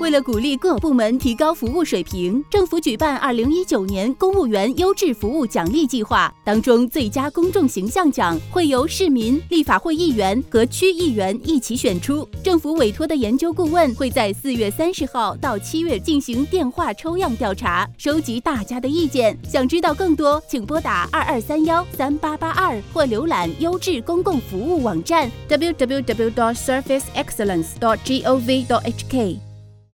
为了鼓励各部门提高服务水平，政府举办2019年公务员优质服务奖励计划，当中最佳公众形象奖会由市民、立法会议员和区议员一起选出。政府委托的研究顾问会在4月30号到7月进行电话抽样调查，收集大家的意见。想知道更多，请拨打22313882或浏览优质公共服务网站 www.serviceexcellence.gov.hk。